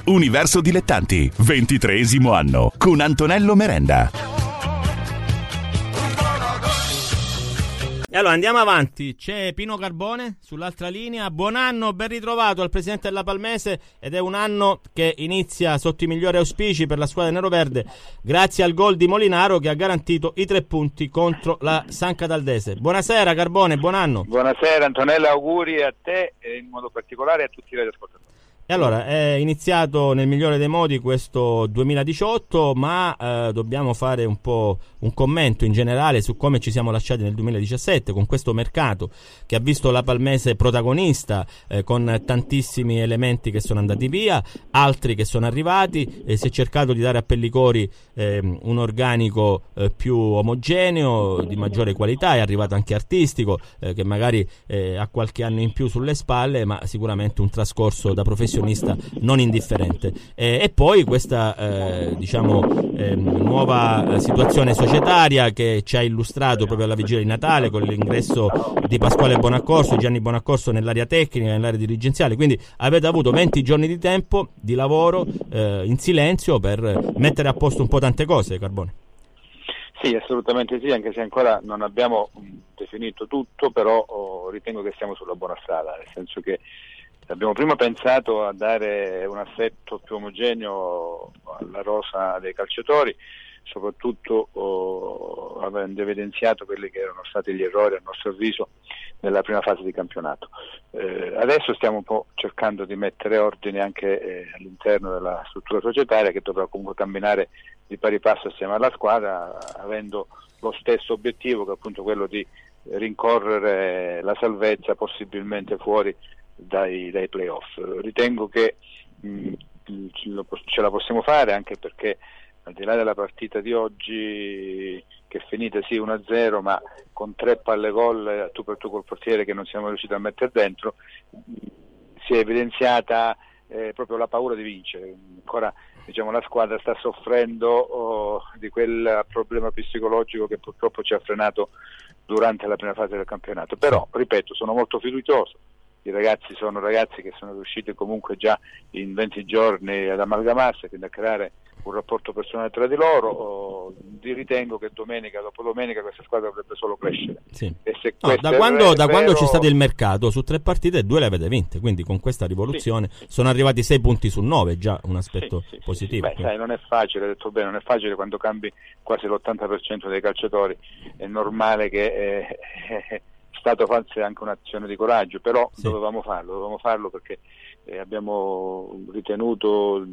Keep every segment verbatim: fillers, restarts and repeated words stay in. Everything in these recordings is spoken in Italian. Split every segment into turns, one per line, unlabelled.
Universo Dilettanti, ventitreesimo anno, con Antonello Merenda.
E allora andiamo avanti, c'è Pino Carbone sull'altra linea. Buon anno, ben ritrovato al presidente della Palmese, ed è un anno che inizia sotto i migliori auspici per la squadra neroverde grazie al gol di Molinaro che ha garantito i tre punti contro la San Cataldese. Buonasera Carbone, buon anno.
Buonasera Antonella, auguri a te e in modo particolare a tutti i radioascoltatori.
E allora, è iniziato nel migliore dei modi questo duemiladiciotto, ma eh, dobbiamo fare un po' un commento in generale su come ci siamo lasciati nel duemiladiciassette, con questo mercato che ha visto la Palmese protagonista, eh, con tantissimi elementi che sono andati via, altri che sono arrivati, e si è cercato di dare a Pellicori eh, un organico eh, più omogeneo, di maggiore qualità. È arrivato anche artistico, eh, che magari eh, ha qualche anno in più sulle spalle, ma sicuramente un trascorso da professionista non indifferente, e, e poi questa eh, diciamo eh, nuova situazione societaria che ci ha illustrato proprio alla vigilia di Natale con l'ingresso di Pasquale Bonaccorso, Gianni Bonaccorso nell'area tecnica, nell'area dirigenziale. Quindi avete avuto venti giorni di tempo di lavoro eh, in silenzio per mettere a posto un po' tante cose, Carbone.
Sì, assolutamente sì, anche se ancora non abbiamo definito tutto, però oh, ritengo che siamo sulla buona strada, nel senso che abbiamo prima pensato a dare un assetto più omogeneo alla rosa dei calciatori, soprattutto oh, avendo evidenziato quelli che erano stati gli errori a nostro avviso nella prima fase di campionato. Eh, adesso stiamo un po' cercando di mettere ordine anche eh, all'interno della struttura societaria, che dovrà comunque camminare di pari passo assieme alla squadra, avendo lo stesso obiettivo, che è appunto quello di rincorrere la salvezza possibilmente fuori dai, dai playoff. Ritengo che mh, ce la possiamo fare, anche perché al di là della partita di oggi, che è finita sì uno a zero, ma con tre palle gol tu per tu col portiere che non siamo riusciti a mettere dentro, si è evidenziata eh, proprio la paura di vincere. Ancora diciamo la squadra sta soffrendo oh, di quel problema psicologico che purtroppo ci ha frenato durante la prima fase del campionato. Però ripeto, sono molto fiducioso. I ragazzi sono ragazzi che sono riusciti comunque già in venti giorni ad amalgamarsi, quindi a creare un rapporto personale tra di loro. Oh, ritengo che domenica dopo domenica questa squadra dovrebbe solo crescere.
Sì.
E se
no, da quando, da vero... quando c'è stato il mercato, su tre partite due le avete vinte, quindi con questa rivoluzione sì, sì. sono arrivati sei punti su nove, già un aspetto sì, sì, positivo.
Sì, sì. Beh, sai, non è facile, hai detto bene, non è facile quando cambi quasi l'ottanta per cento dei calciatori, è normale che eh, è stato forse anche un'azione di coraggio, però sì. dovevamo farlo, dovevamo farlo perché eh, abbiamo ritenuto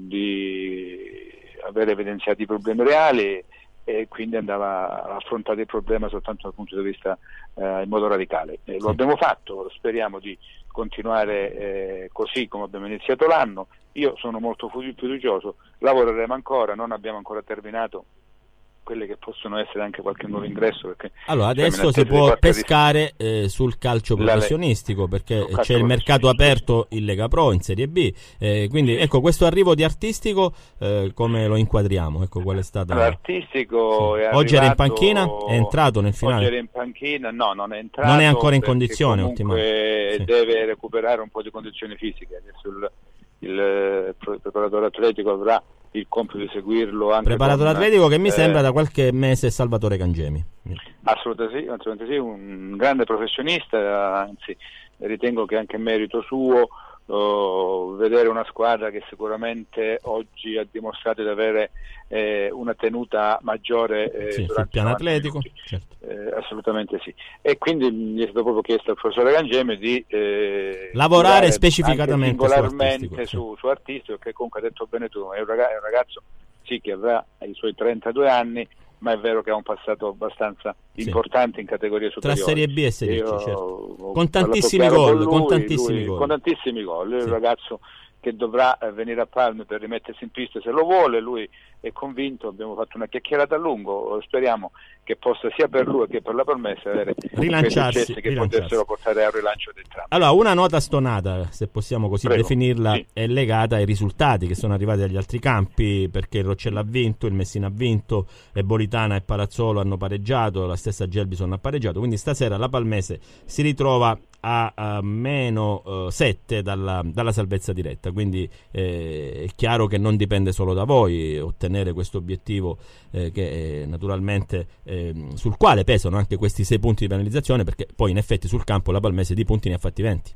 di aver evidenziato i problemi reali, e quindi andava affrontato il problema soltanto dal punto di vista eh, in modo radicale. E lo abbiamo fatto, speriamo di continuare eh, così come abbiamo iniziato l'anno. Io sono molto fiducioso, lavoreremo ancora, non abbiamo ancora terminato quelle che possono essere anche qualche nuovo ingresso, perché
allora adesso si può pescare eh, sul calcio professionistico, perché calcio c'è il mercato aperto in Lega Pro, in Serie B, eh, quindi ecco, questo arrivo di Artistico eh, come lo inquadriamo? Ecco, qual è stata
L'artistico
sì.
è
oggi
arrivato...
era in panchina? È entrato nel finale?
Oggi era in panchina, no, non è entrato,
non è ancora in condizione,
comunque sì. deve recuperare un po' di condizioni fisiche. Adesso il, il, il preparatore atletico avrà il compito di seguirlo anche
preparatore
con,
atletico che mi
eh,
sembra da qualche mese Salvatore Cangemi.
Assolutamente sì, assolutamente sì, un grande professionista, anzi ritengo che anche merito suo uh, vedere una squadra che sicuramente oggi ha dimostrato di avere eh, una tenuta maggiore eh,
sì, sul piano atletico, certo.
eh, assolutamente sì, e quindi mi è stato proprio chiesto al professore Cangemi di eh,
lavorare specificatamente
su
artistico,
su, sì. su artistico, che comunque ha detto bene tu, è un ragazzo, è un ragazzo sì che avrà i suoi trentadue anni, ma è vero che ha un passato abbastanza sì. importante in categorie superiori.
Tra Serie B e Serie C, certo. Con tantissimi gol, con tantissimi gol.
Con tantissimi gol, è
sì.
un ragazzo che dovrà venire a Palme per rimettersi in pista se lo vuole, lui è convinto, abbiamo fatto una chiacchierata a lungo, speriamo che possa sia per lui che per la Palmese avere
rilanciarsi,
successi che
rilanciarsi.
potessero portare a un rilancio del tram.
Allora, una nota stonata, se possiamo così
Prego.
definirla,
sì.
è legata ai risultati che sono arrivati dagli altri campi, perché il Roccella ha vinto, il Messina ha vinto, e Bolitana e Palazzolo hanno pareggiato, la stessa Gelbison ha pareggiato, quindi stasera la Palmese si ritrova a, a meno sette dalla, dalla salvezza diretta, quindi eh, è chiaro che non dipende solo da voi ottenere questo obiettivo, eh, che eh, naturalmente eh, sul quale pesano anche questi sei punti di penalizzazione, perché poi in effetti sul campo la Palmese di punti ne ha fatti venti.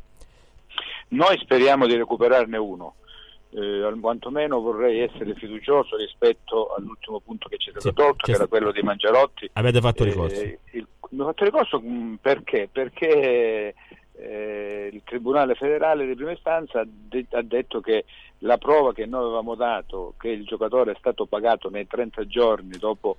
Noi speriamo di recuperarne uno. Eh, quantomeno vorrei essere fiducioso rispetto all'ultimo punto che ci è stato sì, tolto, che era quello di Mangiarotti.
Avete fatto ricorso?
Eh, il, abbiamo fatto ricorso mh, perché? Perché eh, il Tribunale federale di prima istanza ha, de- ha detto che la prova che noi avevamo dato, che il giocatore è stato pagato nei trenta giorni dopo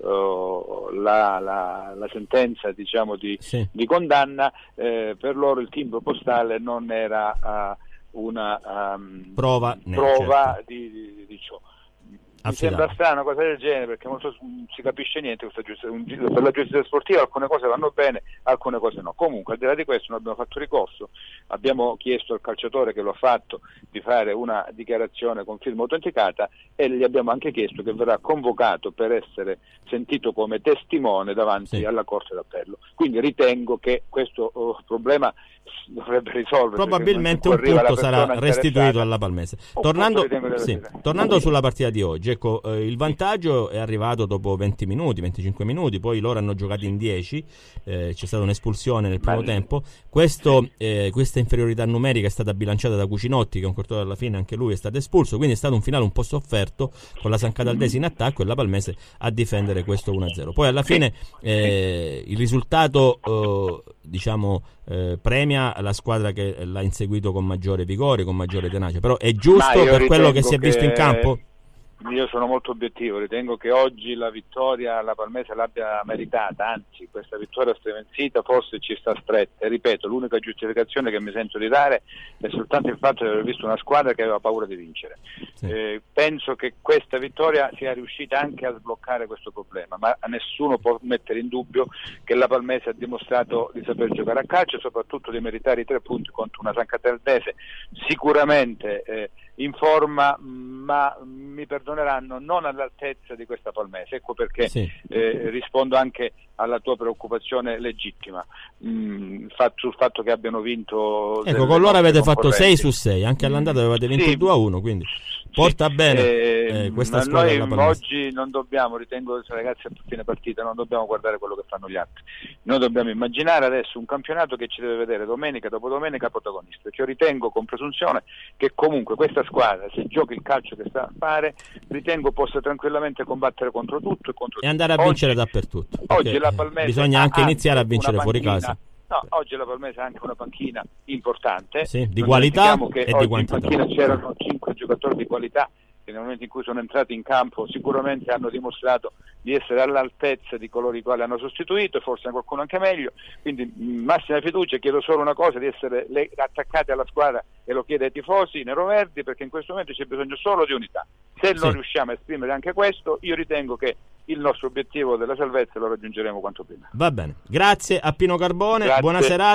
uh, la, la, la sentenza, diciamo, di, sì. di condanna, eh, per loro il timbro postale non era uh, una um,
prova,
prova
certo.
di, di, di ciò. Mi
Affidare.
sembra strana una cosa del genere, perché non, so, non si capisce niente questa giustizia, per la giustizia sportiva alcune cose vanno bene, alcune cose no. Comunque, al di là di questo, noi abbiamo fatto ricorso, abbiamo chiesto al calciatore che lo ha fatto di fare una dichiarazione con firma autenticata e gli abbiamo anche chiesto che verrà convocato per essere sentito come testimone davanti sì. alla Corte d'Appello. Quindi ritengo che questo oh, problema dovrebbe risolvere.
Probabilmente un punto sarà restituito alla Palmese. Tornando, sì, tornando sulla partita di oggi, ecco, eh, il vantaggio è arrivato dopo venti minuti, venticinque minuti, poi loro hanno giocato in dieci, eh, c'è stata un'espulsione nel primo Beh. tempo. Questo, eh, questa inferiorità numerica è stata bilanciata da Cucinotti, che un quarto d'ora alla fine anche lui è stato espulso, quindi è stato un finale un po' sofferto, con la San Cataldesi in attacco e la Palmese a difendere questo uno a zero. Poi alla fine eh, il risultato eh, diciamo eh, premia la squadra che l'ha inseguito con maggiore vigore, con maggiore tenacia, però è giusto per quello che si è visto in campo?
Io sono molto obiettivo, ritengo che oggi la vittoria la Palmese l'abbia meritata, anzi questa vittoria stremenzita forse ci sta stretta, e ripeto, l'unica giustificazione che mi sento di dare è soltanto il fatto di aver visto una squadra che aveva paura di vincere. Sì. Eh, penso che questa vittoria sia riuscita anche a sbloccare questo problema, ma nessuno può mettere in dubbio che la Palmese ha dimostrato di saper giocare a calcio e soprattutto di meritare i tre punti contro una San Cataldese sicuramente eh, in forma, ma mi perdoneranno, non all'altezza di questa Palmese. Ecco perché sì. eh, rispondo anche alla tua preoccupazione legittima mh, sul fatto che abbiano vinto.
Ecco, con loro avete fatto sei su sei, anche all'andata avevate vinto sì. due a uno, quindi porta sì. bene eh, questa squadra alla Palmese.
Oggi non dobbiamo, ritengo ragazzi, a fine partita non dobbiamo guardare quello che fanno gli altri, noi dobbiamo immaginare adesso un campionato che ci deve vedere domenica dopo domenica protagonista. Io ritengo con presunzione che comunque questa squadra, se gioca il calcio che sa fare, ritengo possa tranquillamente combattere contro tutto e contro
e andare a
oggi,
vincere dappertutto.
Oggi la Palmese
bisogna anche iniziare a vincere fuori casa.
No, oggi la Palmese ha anche una panchina importante,
sì, di qualità che e di quantità.
In panchina c'erano cinque giocatori di qualità che nel momento in cui sono entrati in campo sicuramente hanno dimostrato di essere all'altezza di coloro i quali hanno sostituito, e forse qualcuno anche meglio, quindi massima fiducia. Chiedo solo una cosa, di essere le- attaccati alla squadra, e lo chiedo ai tifosi neroverdi, perché in questo momento c'è bisogno solo di unità. Se non sì. riusciamo a esprimere anche questo, io ritengo che il nostro obiettivo della salvezza lo raggiungeremo quanto prima.
Va bene, grazie a Pino Carbone,
grazie.
Buona serata.